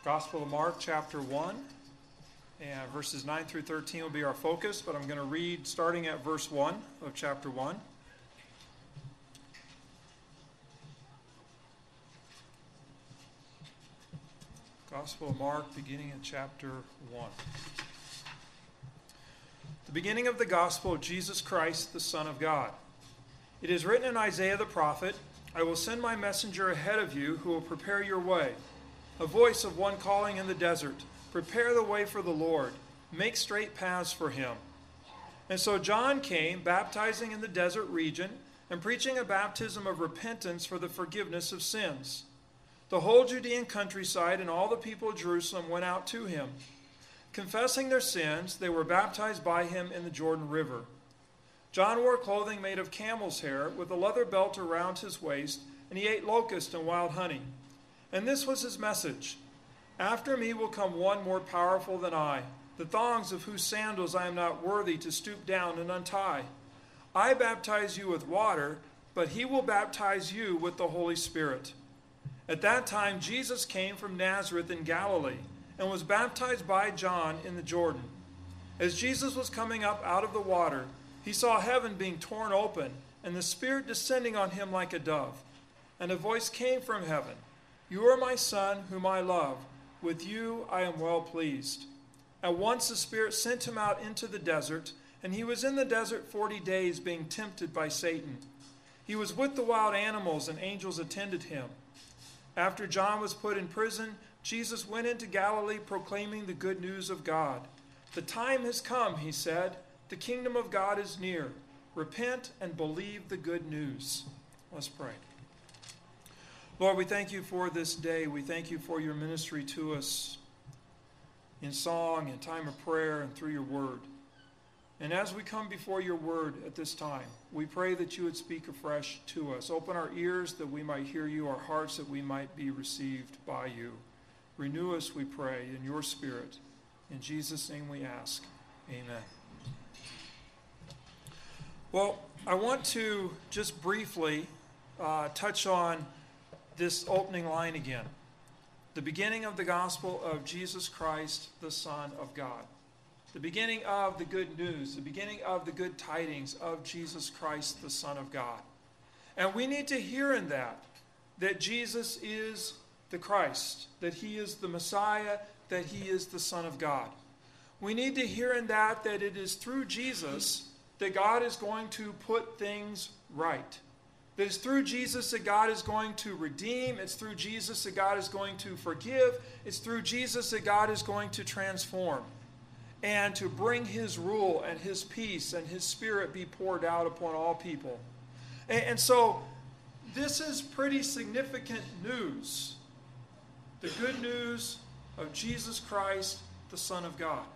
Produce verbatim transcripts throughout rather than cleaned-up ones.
Gospel of Mark, chapter one, and verses nine through thirteen will be our focus, but I'm going to read starting at verse one of chapter one. Gospel of Mark, beginning in chapter one. The beginning of the gospel of Jesus Christ, the Son of God. It is written in Isaiah the prophet, "I will send my messenger ahead of you who will prepare your way. A voice of one calling in the desert, prepare the way for the Lord, make straight paths for him." And so John came, baptizing in the desert region, and preaching a baptism of repentance for the forgiveness of sins. The whole Judean countryside and all the people of Jerusalem went out to him. Confessing their sins, they were baptized by him in the Jordan River. John wore clothing made of camel's hair, with a leather belt around his waist, and he ate locust and wild honey. And this was his message: "After me will come one more powerful than I, the thongs of whose sandals I am not worthy to stoop down and untie. I baptize you with water, but he will baptize you with the Holy Spirit." At that time Jesus came from Nazareth in Galilee, and was baptized by John in the Jordan. As Jesus was coming up out of the water, he saw heaven being torn open, and the Spirit descending on him like a dove. And a voice came from heaven, "You are my Son, whom I love. With you I am well pleased." At once the Spirit sent him out into the desert, and he was in the desert forty days, being tempted by Satan. He was with the wild animals, and angels attended him. After John was put in prison, Jesus went into Galilee proclaiming the good news of God. "The time has come," he said. "The kingdom of God is near. Repent and believe the good news." Let's pray. Lord, we thank you for this day. We thank you for your ministry to us in song, in time of prayer, and through your word. And as we come before your word at this time, we pray that you would speak afresh to us. Open our ears that we might hear you, our hearts that we might be received by you. Renew us, we pray, in your Spirit. In Jesus' name we ask. Amen. Well, I want to just briefly uh, touch on this opening line again. The beginning of the gospel of Jesus Christ, the Son of God. The beginning of the good news, the beginning of the good tidings of Jesus Christ, the Son of God. And we need to hear in that, that Jesus is the Christ, that he is the Messiah, that he is the Son of God. We need to hear in that, that it is through Jesus that God is going to put things right. That it's through Jesus that God is going to redeem. It's through Jesus that God is going to forgive. It's through Jesus that God is going to transform. And to bring his rule and his peace and his Spirit be poured out upon all people. And, and so this is pretty significant news. The good news of Jesus Christ, the Son of God.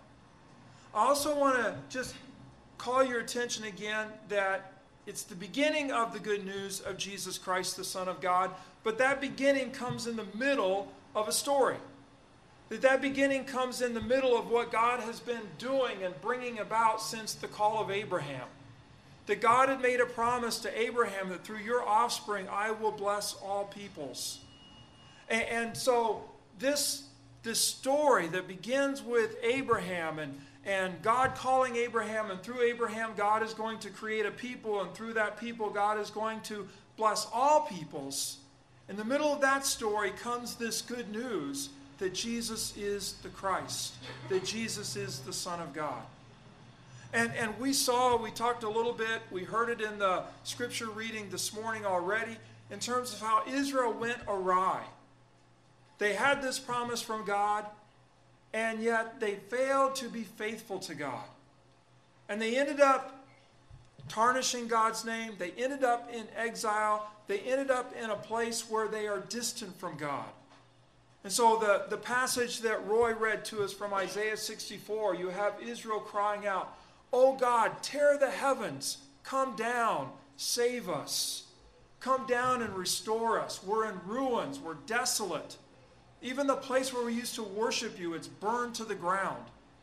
I also want to just call your attention again that it's the beginning of the good news of Jesus Christ, the Son of God, but that beginning comes in the middle of a story. That that beginning comes in the middle of what God has been doing and bringing about since the call of Abraham. That God had made a promise to Abraham that through your offspring I will bless all peoples. And, and so this, this story that begins with Abraham and, and God calling Abraham, and through Abraham God is going to create a people, and through that people God is going to bless all peoples. In the middle of that story comes this good news that Jesus is the Christ, that Jesus is the Son of God. And, and we saw, we talked a little bit, we heard it in the scripture reading this morning already, in terms of how Israel went awry. They had this promise from God, and yet they failed to be faithful to God. And they ended up tarnishing God's name. They ended up in exile. They ended up in a place where they are distant from God. And so the, the passage that Roy read to us from Isaiah sixty-four, you have Israel crying out, "Oh God, tear the heavens, come down, save us. Come down and restore us. We're in ruins, we're desolate. Even the place where we used to worship you, it's burned to the ground.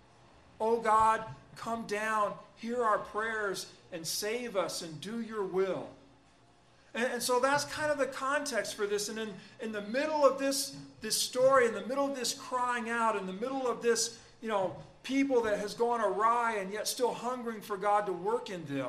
Oh God, come down, hear our prayers, and save us and do your will." And, and so that's kind of the context for this. And in, in the middle of this, this story, in the middle of this crying out, in the middle of this, you know, people that has gone awry and yet still hungering for God to work in them,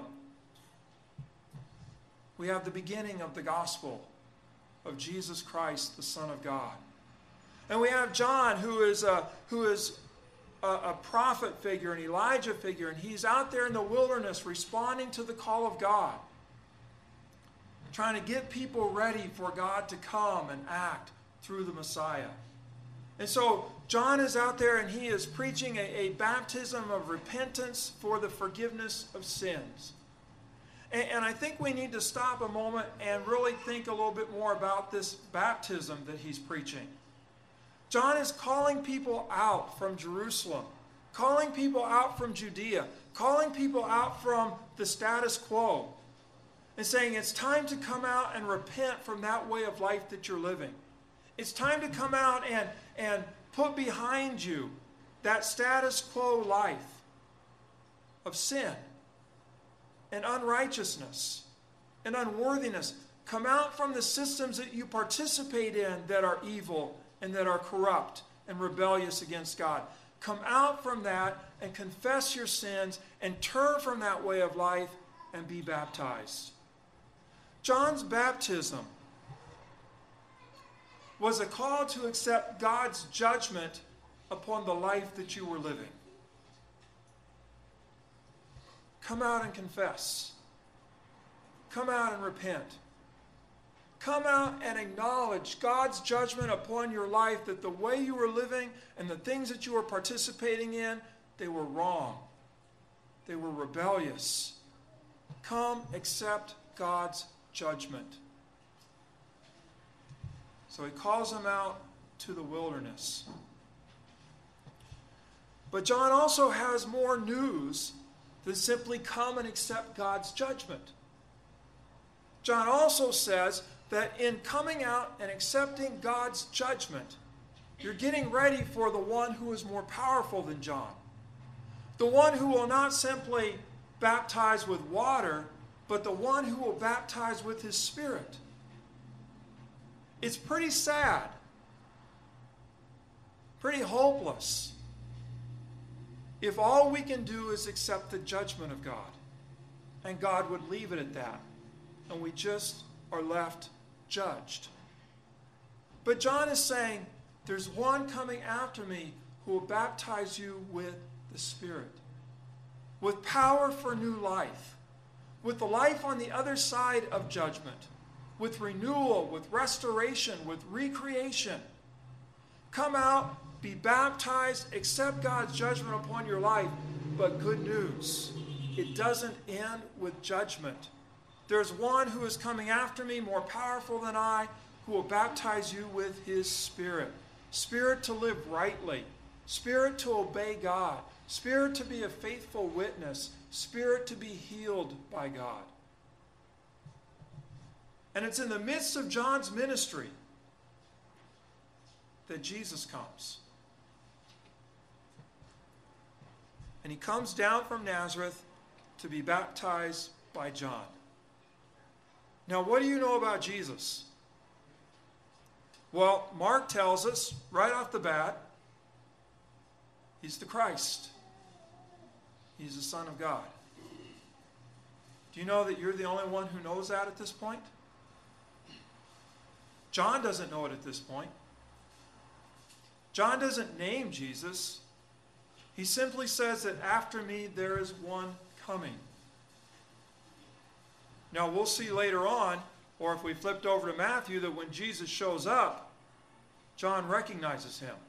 we have the beginning of the gospel of Jesus Christ, the Son of God. And we have John, who is a, who is a, a prophet figure, an Elijah figure, and he's out there in the wilderness responding to the call of God, trying to get people ready for God to come and act through the Messiah. And so John is out there and he is preaching a, a baptism of repentance for the forgiveness of sins. And, and I think we need to stop a moment and really think a little bit more about this baptism that he's preaching. John is calling people out from Jerusalem, calling people out from Judea, calling people out from the status quo, and saying it's time to come out and repent from that way of life that you're living. It's time to come out and, and put behind you that status quo life of sin and unrighteousness and unworthiness. Come out from the systems that you participate in that are evil and that are corrupt and rebellious against God. Come out from that and confess your sins and turn from that way of life and be baptized. John's baptism was a call to accept God's judgment upon the life that you were living. Come out and confess. Come out and repent. Come out and acknowledge God's judgment upon your life, that the way you were living and the things that you were participating in, they were wrong. They were rebellious. Come accept God's judgment. So he calls them out to the wilderness. But John also has more news than simply come and accept God's judgment. John also says that in coming out and accepting God's judgment, you're getting ready for the one who is more powerful than John. The one who will not simply baptize with water, but the one who will baptize with his Spirit. It's pretty sad, pretty hopeless, if all we can do is accept the judgment of God, and God would leave it at that, and we just are left judged. But John is saying, there's one coming after me who will baptize you with the Spirit, with power for new life, with the life on the other side of judgment, with renewal, with restoration, with recreation. Come out, be baptized, accept God's judgment upon your life. But good news, it doesn't end with judgment. There's one who is coming after me, more powerful than I, who will baptize you with his Spirit. Spirit to live rightly. Spirit to obey God. Spirit to be a faithful witness. Spirit to be healed by God. And it's in the midst of John's ministry that Jesus comes. And he comes down from Nazareth to be baptized by John. Now, what do you know about Jesus? Well, Mark tells us right off the bat, he's the Christ. He's the Son of God. Do you know that you're the only one who knows that at this point? John doesn't know it at this point. John doesn't name Jesus. He simply says that after me there is one coming. Now we'll see later on, or if we flipped over to Matthew, that when Jesus shows up, John recognizes him.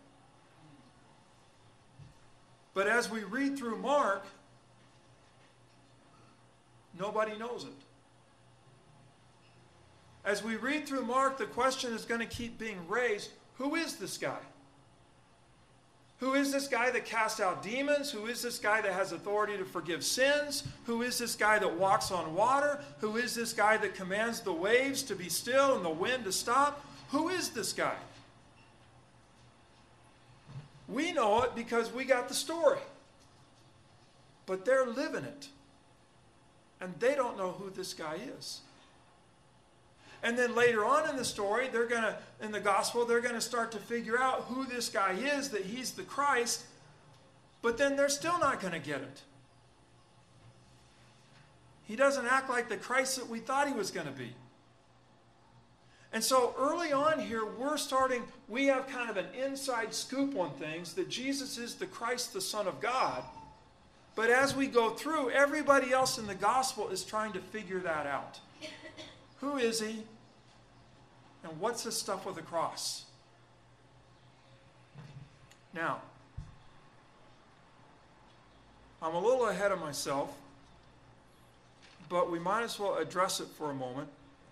But as we read through Mark, nobody knows it. As we read through Mark, the question is going to keep being raised, who is this guy? Who is this guy that casts out demons? Who is this guy that has authority to forgive sins? Who is this guy that walks on water? Who is this guy that commands the waves to be still and the wind to stop? Who is this guy? We know it because we got the story. But they're living it. And they don't know who this guy is. And then later on in the story, they're going to, in the gospel, they're going to start to figure out who this guy is, that he's the Christ. But then they're still not going to get it. He doesn't act like the Christ that we thought he was going to be. And so early on here, we're starting, we have kind of an inside scoop on things that Jesus is the Christ, the Son of God. But as we go through, everybody else in the gospel is trying to figure that out. Who is he? And what's this stuff with the cross? Now, I'm a little ahead of myself, but we might as well address it for a moment.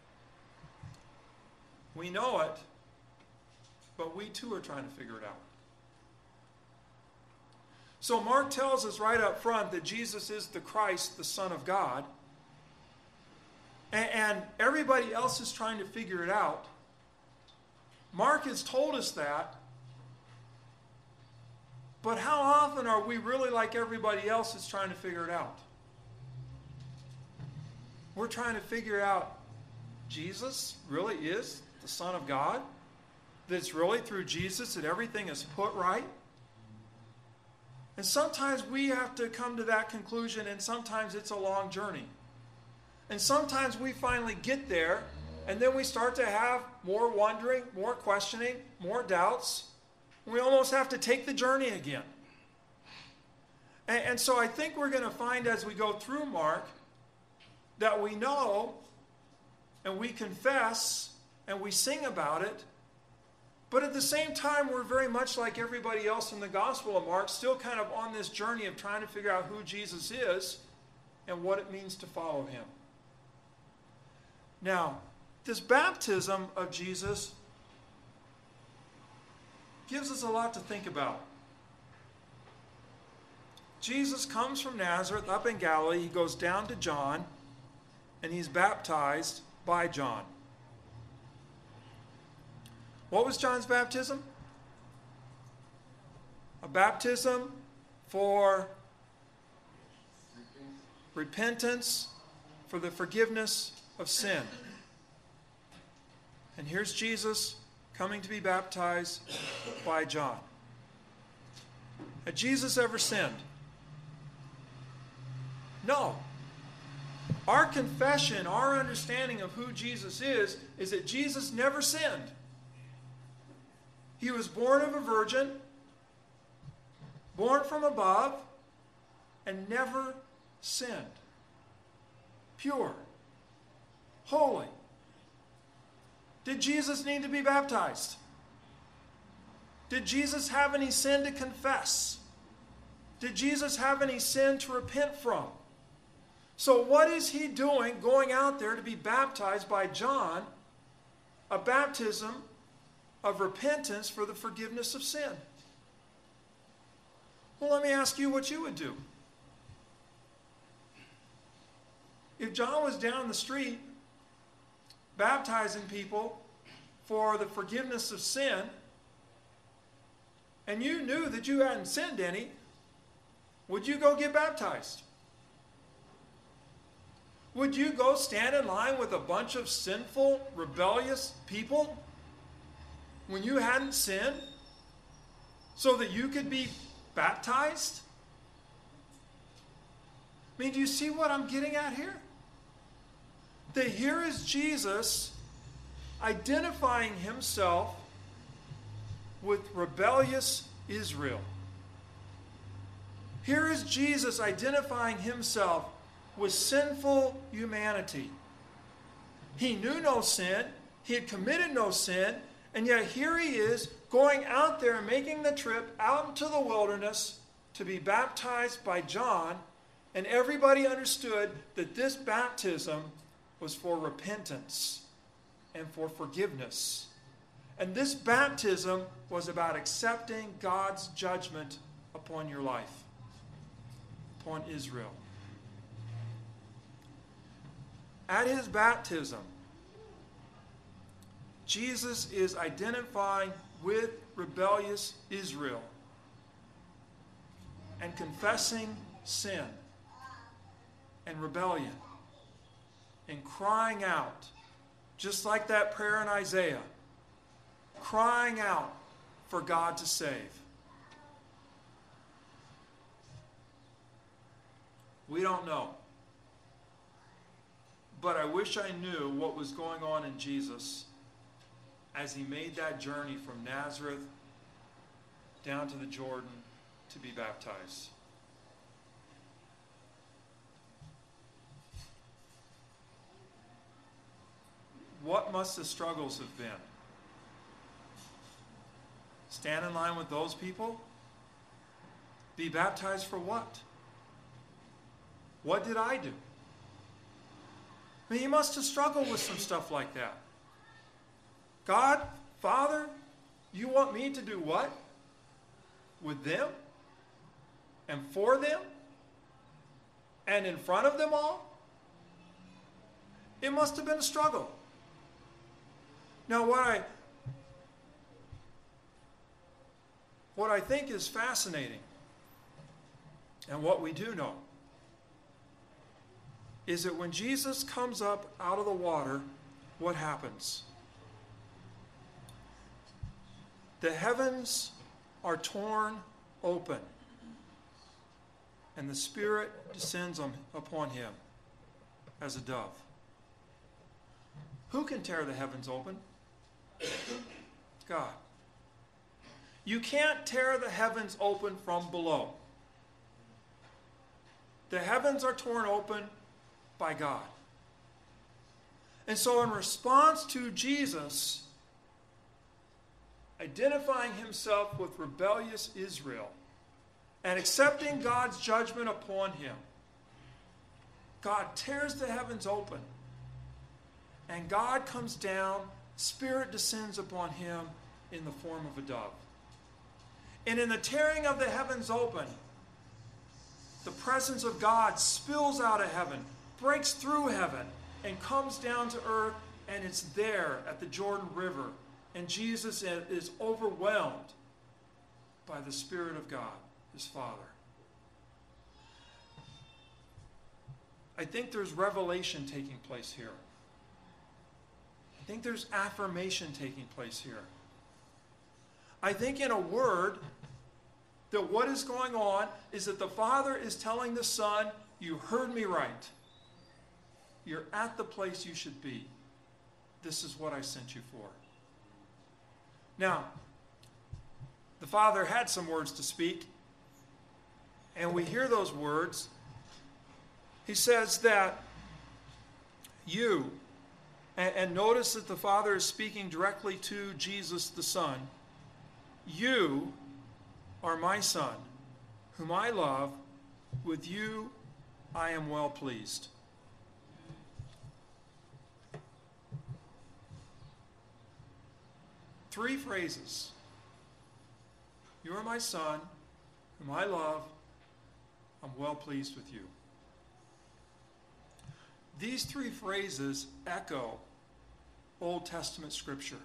We know it, but we too are trying to figure it out. So Mark tells us right up front that Jesus is the Christ, the Son of God. And, and everybody else is trying to figure it out. Mark has told us that. But how often are we really like everybody else is trying to figure it out? We're trying to figure out Jesus really is the Son of God? That it's really through Jesus that everything is put right? And sometimes we have to come to that conclusion, and sometimes it's a long journey. And sometimes we finally get there, and then we start to have more wondering, more questioning, more doubts. We almost have to take the journey again. And, and so I think we're going to find as we go through Mark that we know and we confess and we sing about it, but at the same time we're very much like everybody else in the Gospel of Mark, still kind of on this journey of trying to figure out who Jesus is and what it means to follow him. Now, this baptism of Jesus gives us a lot to think about. Jesus comes from Nazareth up in Galilee. He goes down to John, and he's baptized by John. What was John's baptism? A baptism for repentance, for the forgiveness of sin. And here's Jesus coming to be baptized by John. Had Jesus ever sinned? No. Our confession, our understanding of who Jesus is, is that Jesus never sinned. He was born of a virgin, born from above, and never sinned. Pure. Holy. Did Jesus need to be baptized? Did Jesus have any sin to confess? Did Jesus have any sin to repent from? So what is he doing going out there to be baptized by John, a baptism of repentance for the forgiveness of sin? Well, let me ask you what you would do. If John was down the street baptizing people for the forgiveness of sin, and you knew that you hadn't sinned any, would you go get baptized? Would you go stand in line with a bunch of sinful, rebellious people when you hadn't sinned so that you could be baptized? I mean, do you see what I'm getting at here? That here is Jesus identifying himself with rebellious Israel. Here is Jesus identifying himself with sinful humanity. He knew no sin, he had committed no sin, and yet here he is going out there and making the trip out into the wilderness to be baptized by John, and everybody understood that this baptism was for repentance and for forgiveness. And this baptism was about accepting God's judgment upon your life, upon Israel. At his baptism, Jesus is identifying with rebellious Israel and confessing sin and rebellion and crying out just like that prayer in Isaiah, crying out for God to save. We don't know. But I wish I knew what was going on in Jesus as he made that journey from Nazareth down to the Jordan to be baptized. What must the struggles have been? Stand in line with those people? Be baptized for what? What did I do? I mean, you must have struggled with some stuff like that. God, Father, you want me to do what? With them? And for them? And in front of them all? It must have been a struggle. Now, what I, what I think is fascinating, and what we do know, is that when Jesus comes up out of the water, what happens? The heavens are torn open, and the Spirit descends on, upon him as a dove. Who can tear the heavens open? God. You can't tear the heavens open from below. The heavens are torn open by God. And so in response to Jesus identifying himself with rebellious Israel and accepting God's judgment upon him, God tears the heavens open, and God comes down, Spirit descends upon him in the form of a dove. And in the tearing of the heavens open, the presence of God spills out of heaven, breaks through heaven, and comes down to earth, and it's there at the Jordan River. And Jesus is overwhelmed by the Spirit of God, his Father. I think there's revelation taking place here. I think there's affirmation taking place here. I think, in a word, that what is going on is that the Father is telling the Son, you heard me right. You're at the place you should be. This is what I sent you for. Now, the Father had some words to speak, and we hear those words. He says that you, and, and notice that the Father is speaking directly to Jesus the Son, you are my Son, whom I love. With you I am well pleased. Three phrases. You are my Son, whom I love. I'm well pleased with you. These three phrases echo Old Testament scripture.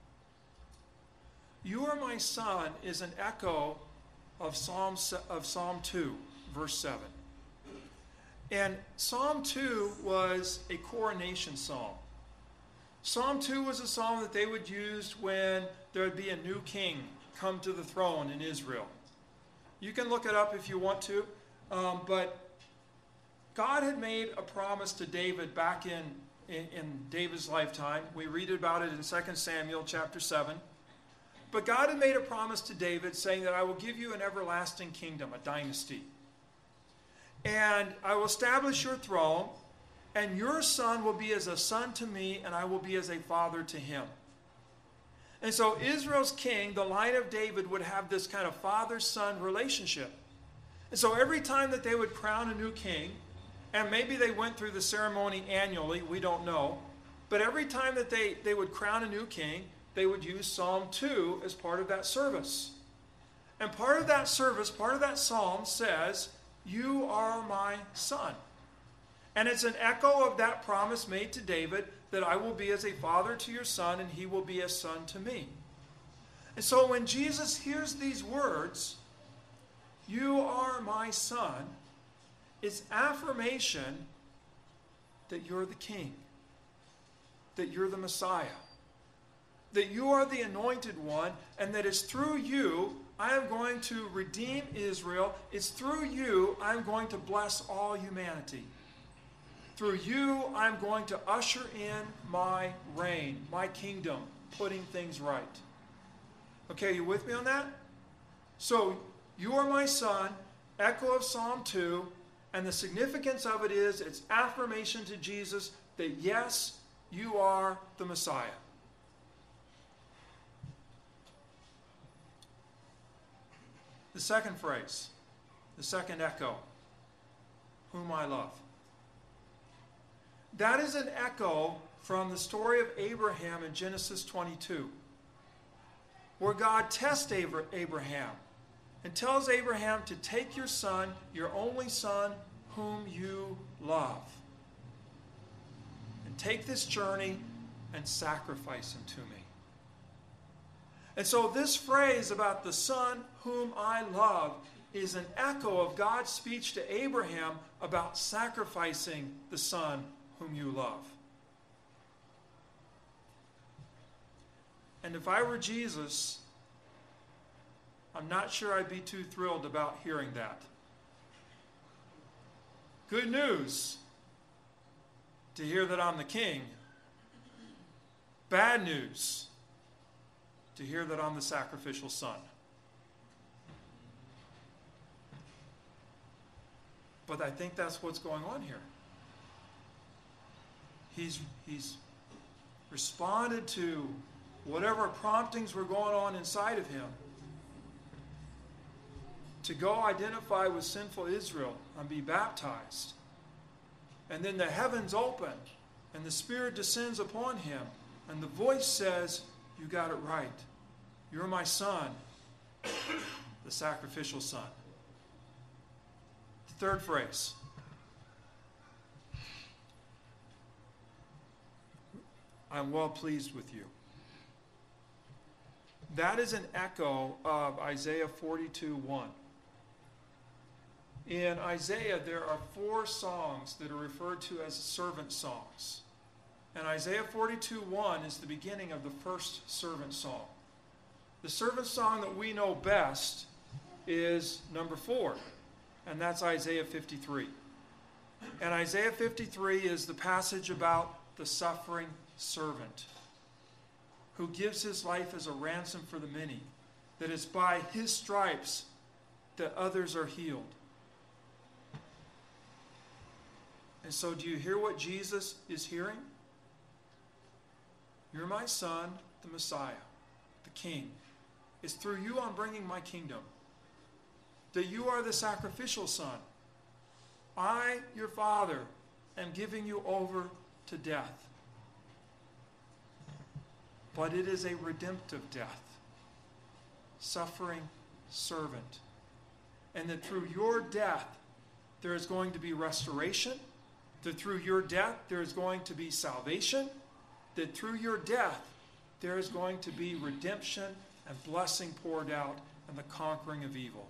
You are my Son is an echo of Psalm, of Psalm two, verse seven. And Psalm two was a coronation psalm. Psalm two was a psalm that they would use when there would be a new king come to the throne in Israel. You can look it up if you want to, um, but God had made a promise to David back in, in, in David's lifetime. We read about it in Second Samuel chapter seven. But God had made a promise to David saying that I will give you an everlasting kingdom, a dynasty. And I will establish your throne, and your son will be as a son to me, and I will be as a father to him. And so Israel's king, the line of David, would have this kind of father-son relationship. And so every time that they would crown a new king, and maybe they went through the ceremony annually, we don't know, but every time that they, they would crown a new king, they would use Psalm two as part of that service. And part of that service, part of that psalm says, you are my son. And it's an echo of that promise made to David that I will be as a father to your son and he will be a son to me. And so when Jesus hears these words, you are my son, it's affirmation that you're the king. that you're the Messiah, that you are the anointed one, and that it's through you I am going to redeem Israel. It's through you I'm going to bless all humanity. Through you I'm going to usher in my reign, my kingdom, putting things right. Okay, you with me on that? So, you are my son, echo of Psalm two, and the significance of it is it's affirmation to Jesus that yes, you are the Messiah. The second phrase, the second echo, whom I love. That is an echo from the story of Abraham in Genesis twenty-two, where God tests Abraham and tells Abraham to take your son, your only son, whom you love, and take this journey and sacrifice him to me. And so this phrase about the son whom I love is an echo of God's speech to Abraham about sacrificing the son whom you love. And if I were Jesus, I'm not sure I'd be too thrilled about hearing that. Good news to hear that I'm the king. Bad news to hear that I'm the sacrificial son. But I think that's what's going on here. He's, he's responded to whatever promptings were going on inside of him to go identify with sinful Israel and be baptized. And then the heavens open and the Spirit descends upon him and the voice says, you got it right. You're my son, the sacrificial son. The third phrase. I'm well pleased with you. That is an echo of Isaiah forty-two one. In Isaiah, there are four songs that are referred to as servant songs. And Isaiah forty-two one is the beginning of the first servant song. The servant song that we know best is number four, and that's Isaiah fifty-three. And Isaiah fifty-three is the passage about the suffering servant who gives his life as a ransom for the many, that it's by his stripes that others are healed. And so do you hear what Jesus is hearing? You're my son, the Messiah, the King. It's through you I'm bringing my kingdom. That you are the sacrificial son. I, your father, am giving you over to death. But it is a redemptive death. Suffering servant. And that through your death, there is going to be restoration. That through your death, there is going to be salvation. That through your death, there is going to be redemption and blessing poured out and the conquering of evil.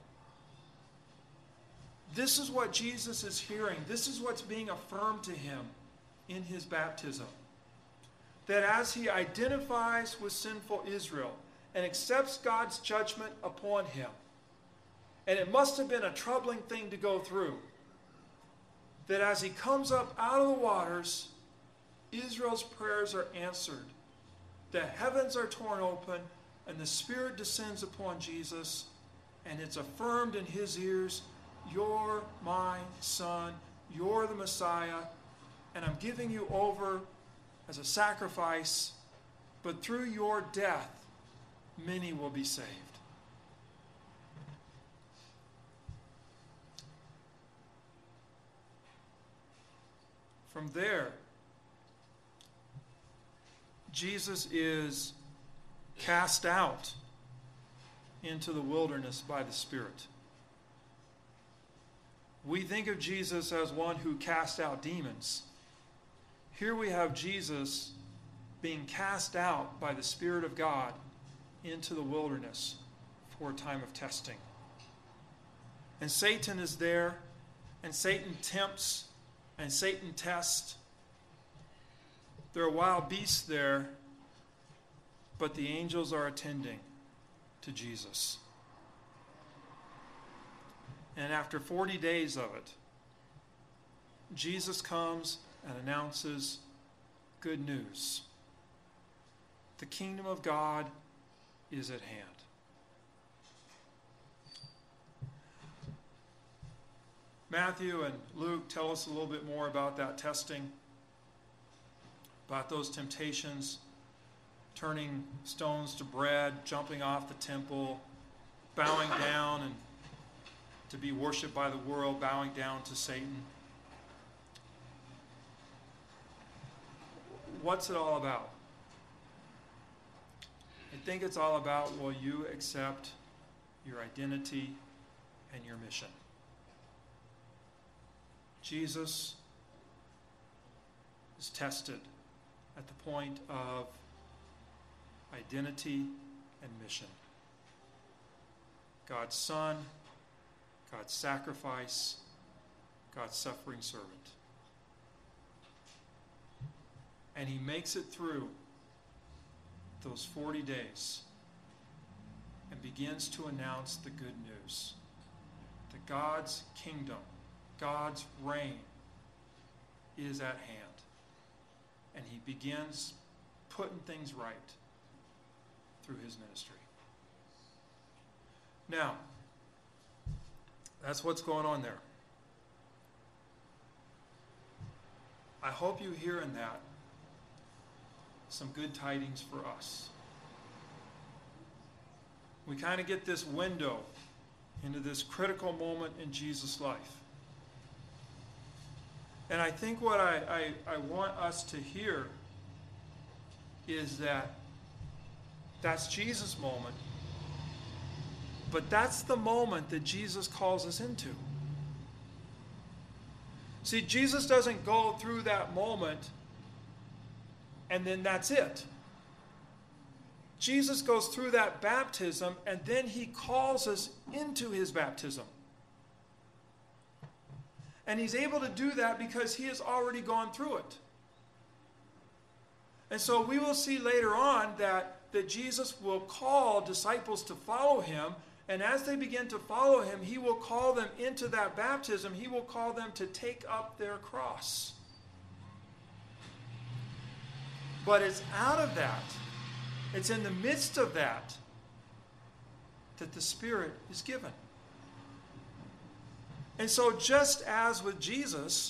This is what Jesus is hearing. This is what's being affirmed to him in his baptism. That as he identifies with sinful Israel and accepts God's judgment upon him, and it must have been a troubling thing to go through, that as he comes up out of the waters, Israel's prayers are answered. The heavens are torn open, and the Spirit descends upon Jesus, and it's affirmed in his ears, you're my son, you're the Messiah, and I'm giving you over as a sacrifice, but through your death, many will be saved. From there, Jesus is cast out into the wilderness by the Spirit. We think of Jesus as one who cast out demons. Here we have Jesus being cast out by the Spirit of God into the wilderness for a time of testing. And Satan is there, and Satan tempts, and Satan tests. There are wild beasts there, but the angels are attending to Jesus. And after forty days of it, Jesus comes and announces good news. The kingdom of God is at hand. Matthew and Luke tell us a little bit more about that testing, about those temptations, turning stones to bread, jumping off the temple, bowing down and to be worshipped by the world, bowing down to Satan. What's it all about? I think it's all about, will you accept your identity and your mission? Jesus is tested at the point of identity and mission. God's Son, God's sacrifice, God's suffering servant. And he makes it through those forty days and begins to announce the good news that God's kingdom, God's reign is at hand. And he begins putting things right through his ministry. Now, that's what's going on there. I hope you hear in that some good tidings for us. We kind of get this window into this critical moment in Jesus' life. And I think what I, I, I want us to hear is that that's Jesus' moment, but that's the moment that Jesus calls us into. See, Jesus doesn't go through that moment and then that's it. Jesus goes through that baptism and then he calls us into his baptism. And he's able to do that because he has already gone through it. And so we will see later on that, that Jesus will call disciples to follow him. And as they begin to follow him, he will call them into that baptism. He will call them to take up their cross. But it's out of that, it's in the midst of that, that the Spirit is given. And so just as with Jesus,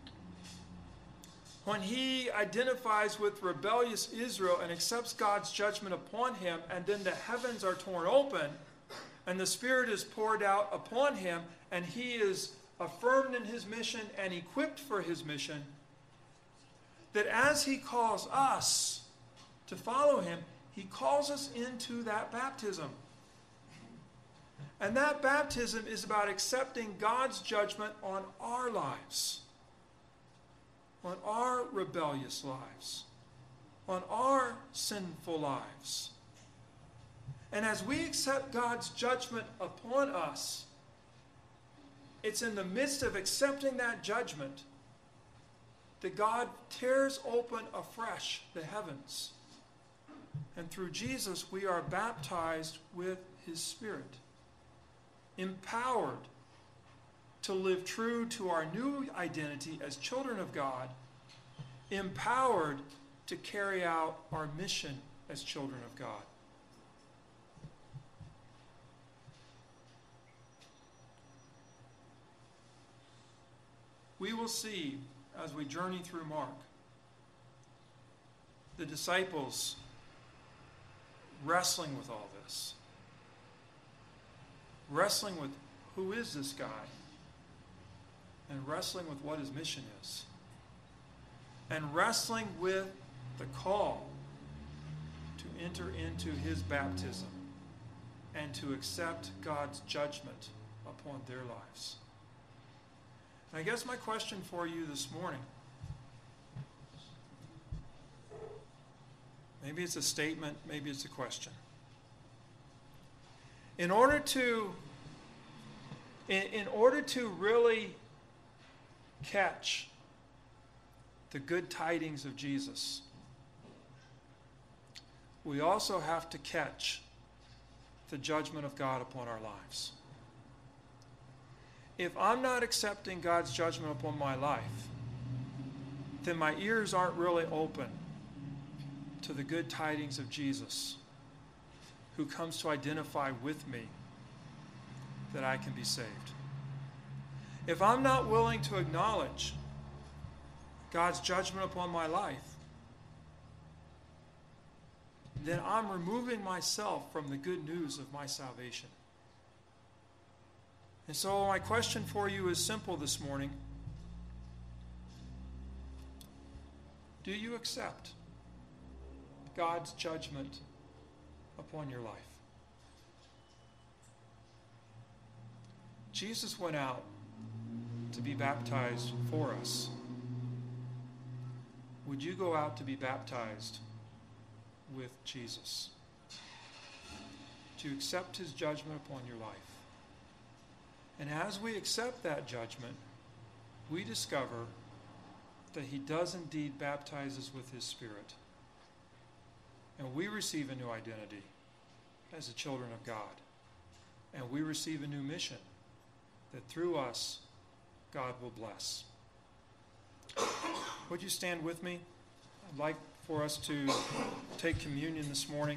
when he identifies with rebellious Israel and accepts God's judgment upon him, and then the heavens are torn open, and the Spirit is poured out upon him, and he is affirmed in his mission and equipped for his mission, that as he calls us to follow him, he calls us into that baptism. And that baptism is about accepting God's judgment on our lives, on our rebellious lives, on our sinful lives. And as we accept God's judgment upon us, it's in the midst of accepting that judgment that God tears open afresh the heavens. And through Jesus, we are baptized with his Spirit, empowered to live true to our new identity as children of God, empowered to carry out our mission as children of God. We will see, as we journey through Mark, the disciples wrestling with all this. Wrestling with who is this guy? And wrestling with what his mission is. And wrestling with the call to enter into his baptism and to accept God's judgment upon their lives. And I guess my question for you this morning, maybe it's a statement, maybe it's a question. In order to, in, in order to really catch the good tidings of Jesus we also have to catch the judgment of God upon our lives. If I'm not accepting God's judgment upon my life, then my ears aren't really open to the good tidings of Jesus, who comes to identify with me that I can be saved. If I'm not willing to acknowledge God's judgment upon my life, then I'm removing myself from the good news of my salvation. And so my question for you is simple this morning. Do you accept God's judgment upon your life? Jesus went out to be baptized for us. Would you go out to be baptized with Jesus? To accept his judgment upon your life. And as we accept that judgment, we discover that he does indeed baptize us with his Spirit. And we receive a new identity as the children of God. And we receive a new mission that through us, God will bless. Would you stand with me? I'd like for us to take communion this morning.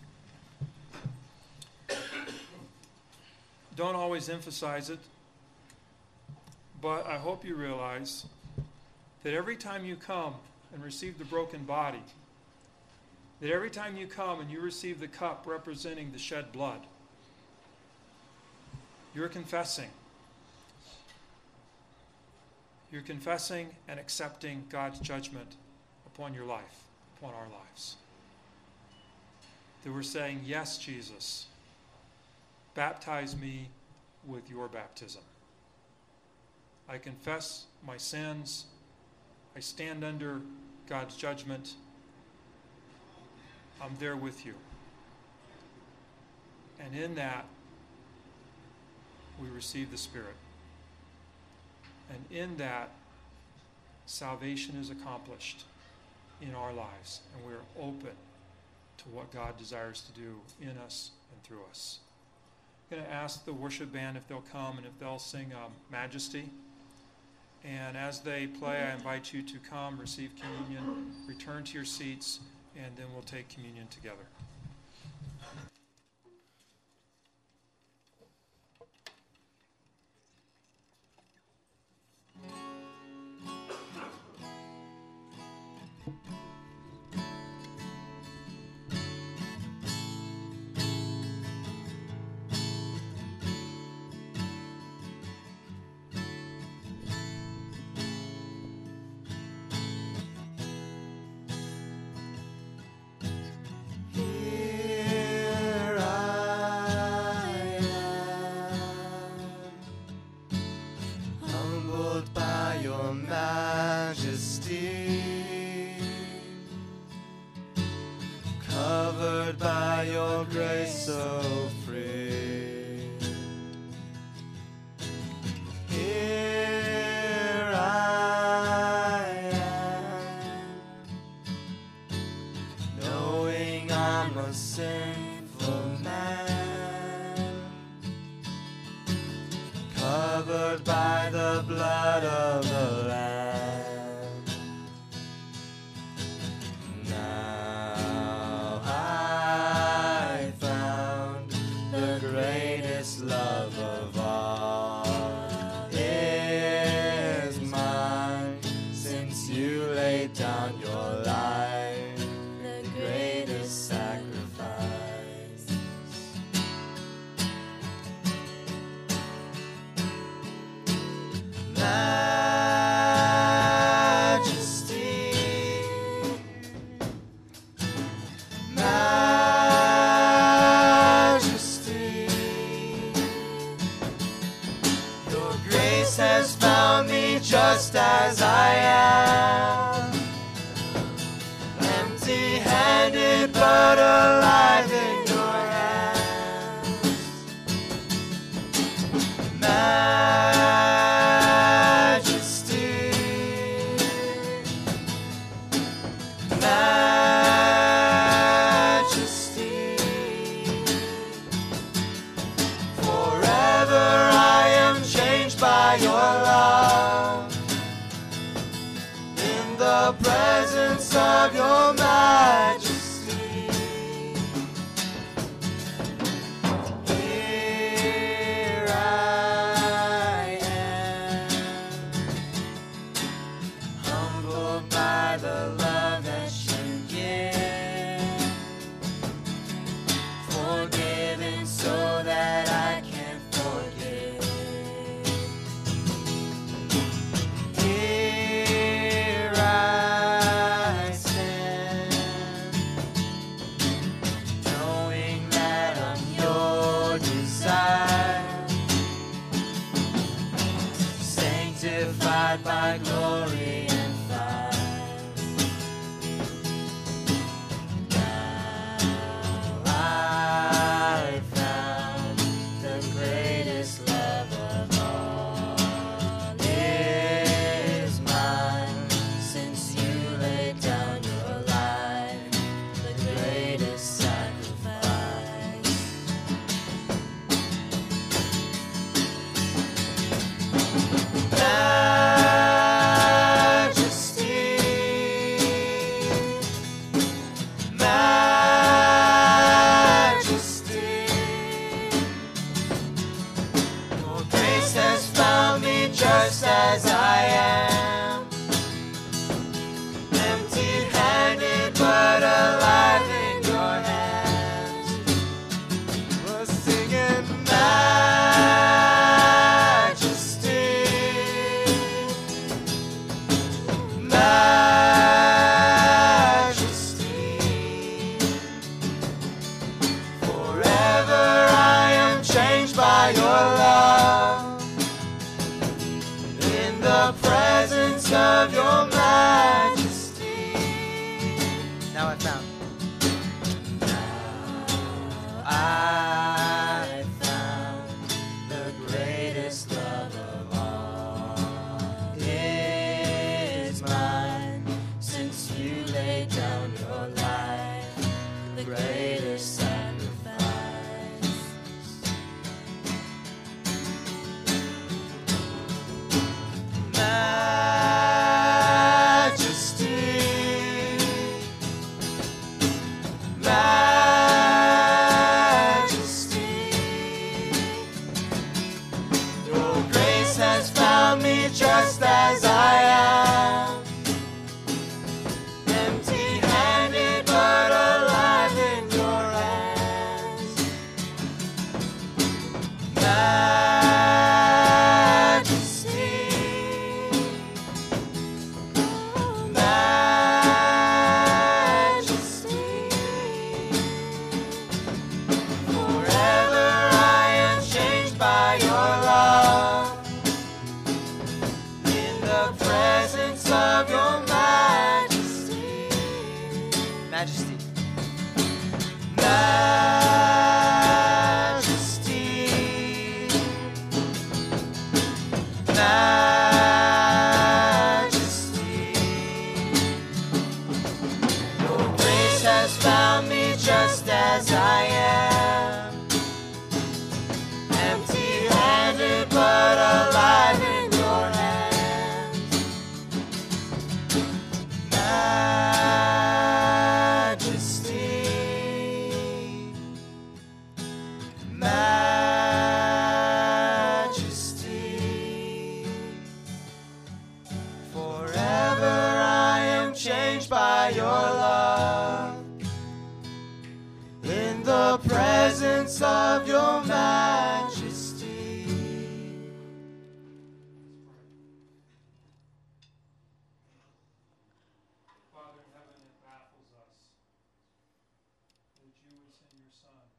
Don't always emphasize it, but I hope you realize that every time you come and receive the broken body, that every time you come and you receive the cup representing the shed blood, you're confessing. You're confessing and accepting God's judgment upon your life, upon our lives. That we're saying, yes, Jesus, baptize me with your baptism. I confess my sins. I stand under God's judgment. I'm there with you. And in that, we receive the Spirit. And in that, salvation is accomplished in our lives. And we're open to what God desires to do in us and through us. I'm going to ask the worship band if they'll come and if they'll sing um, Majesty. And as they play, I invite you to come, receive communion, return to your seats, and then we'll take communion together. Just as I am, empty-handed but alive in your hands. Majesty, majesty. your love. In the presence of your majesty. Here I am, humbled by the love that you give, forgiven so that I can forgive. Here I stand, knowing that I'm your desire, sanctified by glory and fire. Now I found the greatest love of all is mine, since you laid down your life, the greatest sacrifice. Majesty, majesty, your grace has found me just as I am, empty-handed but alive in your hands. We're singing majesty, majesty. Forever I am changed by your love, in the presence of your majesty. Now I found. Now I found the greatest love of all is mine, since you laid down your life, the greatest sacrifice. Majesty, majesty, your grace has found me just as I am, empty-handed but alive in your hands. Majesty, majesty, forever I am changed by your love, in the presence of your majesty. Majesty, majesty, majesty, your grace has found me just as I am, empty-handed but alive in your hands. Majesty, majesty, forever I am changed by your love, in the presence of your majesty. Father in heaven, it baffles us that you would send your Son